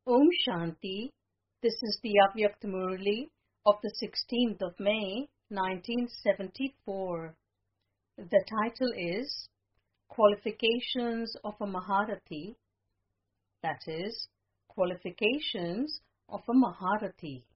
Om Shanti. This is the Avyakt Murli of the 16th of May, 1974. The title is Qualifications of a Maharati, that is, Qualifications of a Maharati.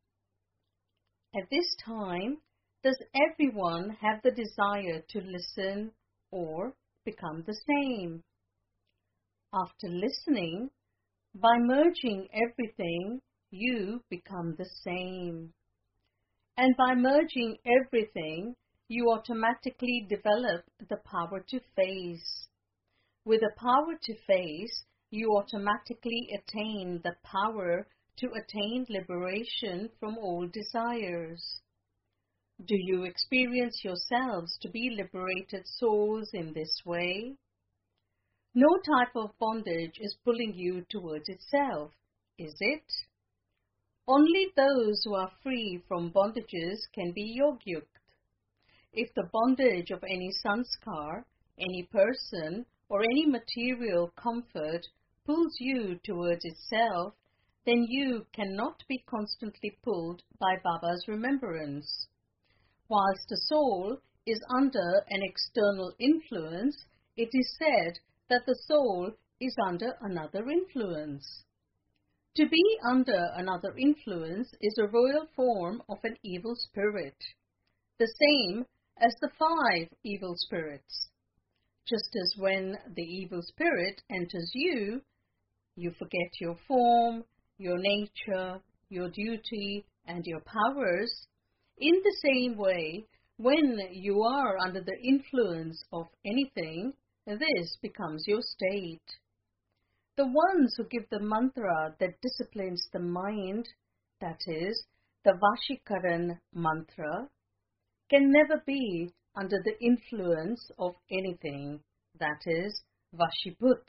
At this time, does everyone have the desire to listen or become the same? After listening, by merging everything, you become the same. And by merging everything, you automatically develop the power to face. With the power to face, you automatically attain the power to attain liberation from all desires. Do you experience yourselves to be liberated souls in this way? No type of bondage is pulling you towards itself, is it? Only those who are free from bondages can be yogyukt. If the bondage of any sanskar, any person, or any material comfort pulls you towards itself, then you cannot be constantly pulled by Baba's remembrance. Whilst the soul is under an external influence, it is said that the soul is under another influence. To be under another influence is a royal form of an evil spirit, the same as the 5 evil spirits. Just as when the evil spirit enters you, you forget your form, your nature, your duty, and your powers. In the same way, when you are under the influence of anything, this becomes your state. The ones who give the mantra that disciplines the mind, that is, the Vashikaran mantra, can never be under the influence of anything, that is, Vashibhut.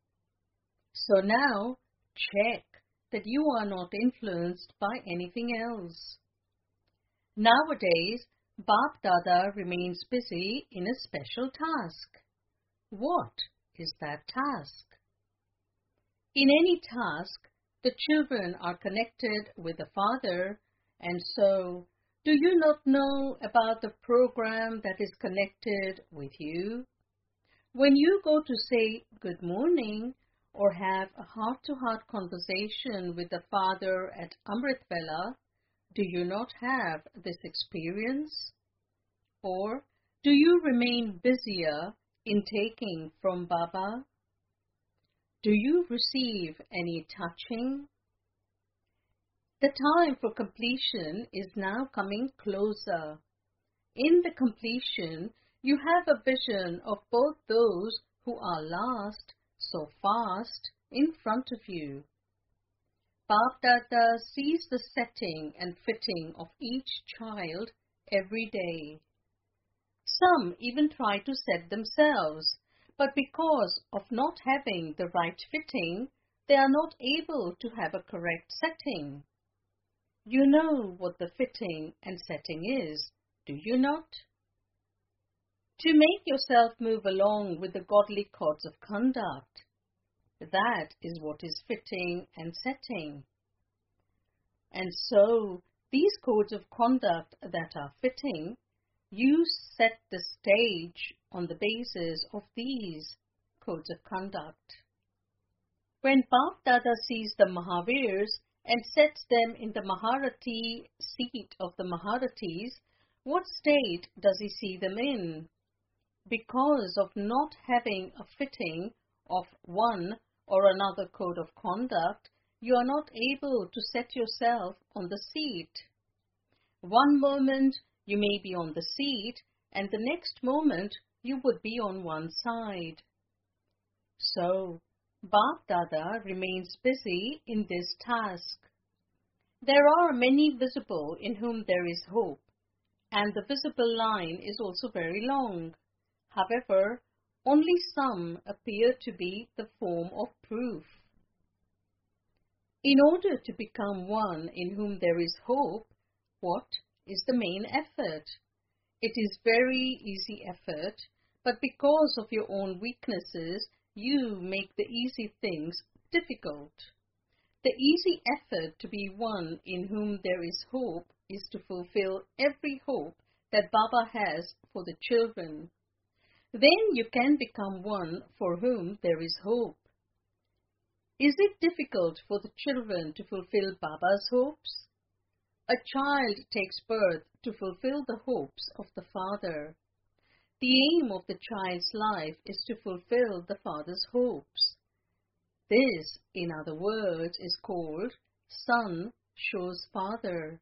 So now, check that you are not influenced by anything else. Nowadays, Bap Dada remains busy in a special task. What is that task? In any task, the children are connected with the father, and so, do you not know about the program that is connected with you? When you go to say good morning or have a heart-to-heart conversation with the father at Amrit Vela, do you not have this experience? Or do you remain busier in taking from Baba? Do you receive any touching? The time for completion is now coming closer. In the completion, you have a vision of both those who are last so fast in front of you. Bap Dada sees the setting and fitting of each child every day. Some even try to set themselves, but because of not having the right fitting, they are not able to have a correct setting. You know what the fitting and setting is, do you not? To make yourself move along with the godly codes of conduct, that is what is fitting and setting. And so, these codes of conduct that are fitting, you set the stage on the basis of these codes of conduct. When Bap Dada sees the Mahavirs and sets them in the Maharati seat of the Maharatis, what state does he see them in? Because of not having a fitting of one or another code of conduct, you are not able to set yourself on the seat. One moment you may be on the seat, and the next moment you would be on one side. So, Bap Dada remains busy in this task. There are many visible in whom there is hope, and the visible line is also very long. However, only some appear to be the form of proof. In order to become one in whom there is hope, what is the main effort? It is very easy effort, but because of your own weaknesses, you make the easy things difficult. The easy effort to be one in whom there is hope is to fulfill every hope that Baba has for the children. Then you can become one for whom there is hope. Is it difficult for the children to fulfill Baba's hopes? A child takes birth to fulfill the hopes of the father. The aim of the child's life is to fulfill the father's hopes. This, in other words, is called son shows father.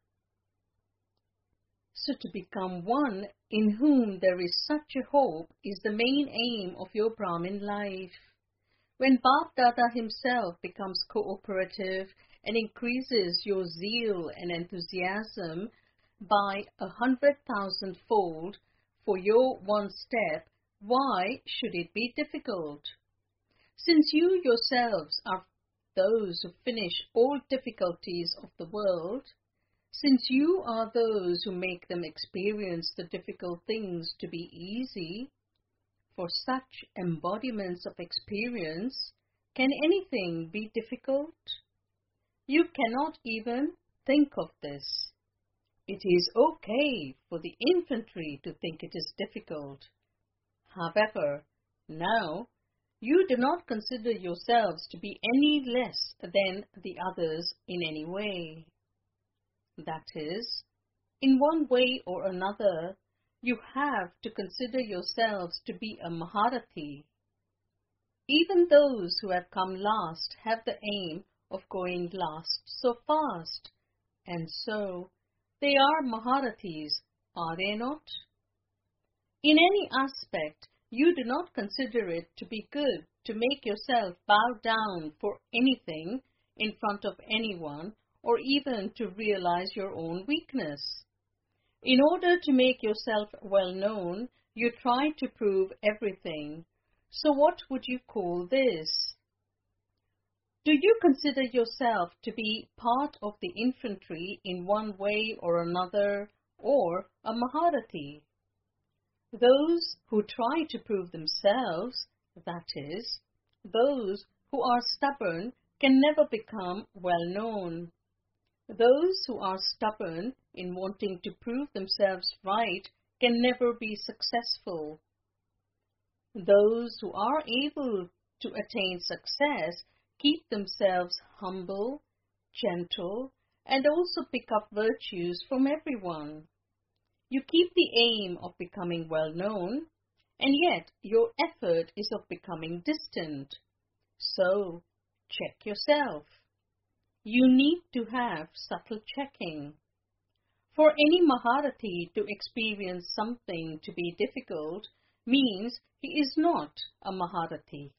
So to become one in whom there is such a hope is the main aim of your Brahmin life. When Bap Dada himself becomes cooperative and increases your zeal and enthusiasm by 100,000-fold for your one step, why should it be difficult? Since you yourselves are those who finish all difficulties of the world, since you are those who make them experience the difficult things to be easy, for such embodiments of experience, can anything be difficult? You cannot even think of this. It is okay for the infantry to think it is difficult. However, now, you do not consider yourselves to be any less than the others in any way. That is, in one way or another, you have to consider yourselves to be a Maharathi. Even those who have come last have the aim of going last so fast, and so they are Maharathis, are they not? In any aspect, you do not consider it to be good to make yourself bow down for anything in front of anyone, or even to realize your own weakness. In order to make yourself well known, you try to prove everything. So what would you call this? Do you consider yourself to be part of the infantry in one way or another, or a Maharathi? Those who try to prove themselves, that is, those who are stubborn, can never become well known. Those who are stubborn in wanting to prove themselves right can never be successful. Those who are able to attain success keep themselves humble, gentle, and also pick up virtues from everyone. You keep the aim of becoming well known, and yet your effort is of becoming distant. So, check yourself. You need to have subtle checking. For any Maharathi to experience something to be difficult means he is not a Maharathi.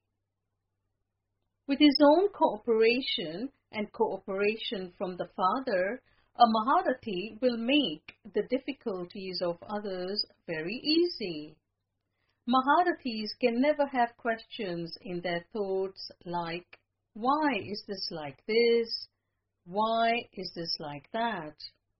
With his own cooperation and cooperation from the Father, a Maharathi will make the difficulties of others very easy. Maharathis can never have questions in their thoughts like, why is this like this? Why is this like that?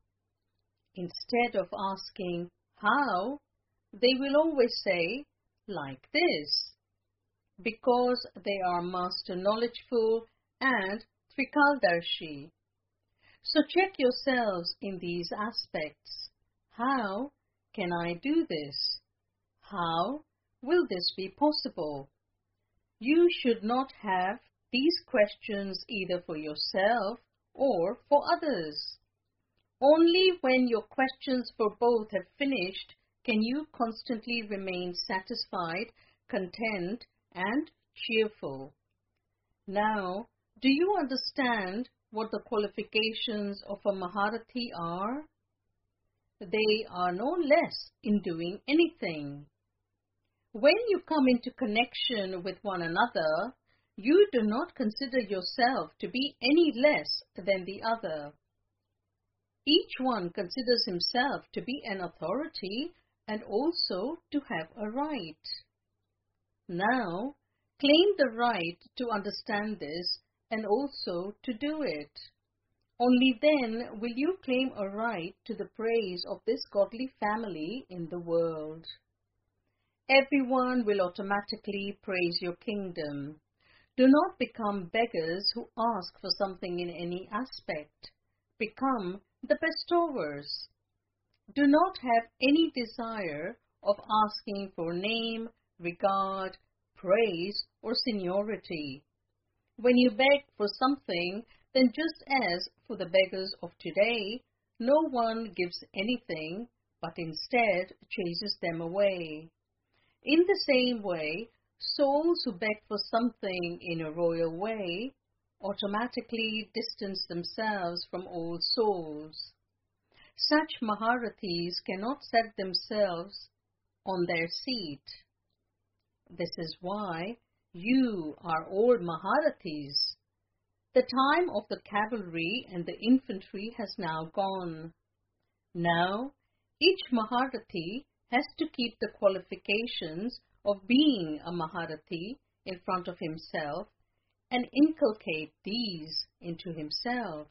Instead of asking, how, they will always say, like this, because they are master knowledgeful and Trikaldarshi. So check yourselves in these aspects. How can I do this? How will this be possible? You should not have these questions either for yourself or for others. Only when your questions for both have finished can you constantly remain satisfied, content, and cheerful. Now, do you understand what the qualifications of a Maharathi are? They are no less in doing anything. When you come into connection with one another, you do not consider yourself to be any less than the other. Each one considers himself to be an authority and also to have a right. Now, claim the right to understand this and also to do it. Only then will you claim a right to the praise of this godly family in the world. Everyone will automatically praise your kingdom. Do not become beggars who ask for something in any aspect. Become the bestowers. Do not have any desire of asking for name, regard, praise, or seniority. When you beg for something, then just as for the beggars of today, no one gives anything, but instead chases them away. In the same way, souls who beg for something in a royal way automatically distance themselves from all souls. Such Maharathis cannot set themselves on their seat. This is why you are all Maharathis. The time of the cavalry and the infantry has now gone. Now, each Maharathi has to keep the qualifications of being a Maharathi in front of himself and inculcate these into himself.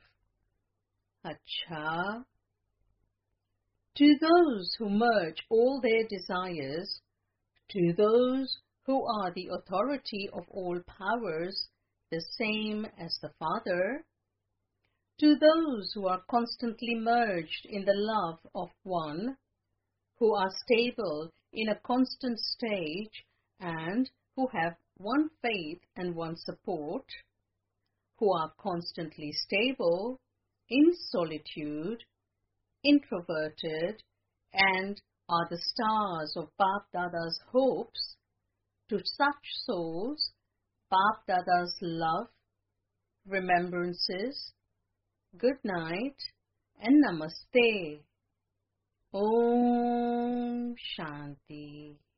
Acha. To those who merge all their desires, to those who are the authority of all powers, the same as the Father, to those who are constantly merged in the love of one, who are stable in a constant stage and who have one faith and one support, who are constantly stable, in solitude, introverted, and are the stars of Bap Dada's hopes, to such souls, Bap Dada's love, remembrances, good night, and namaste. Om Shanti.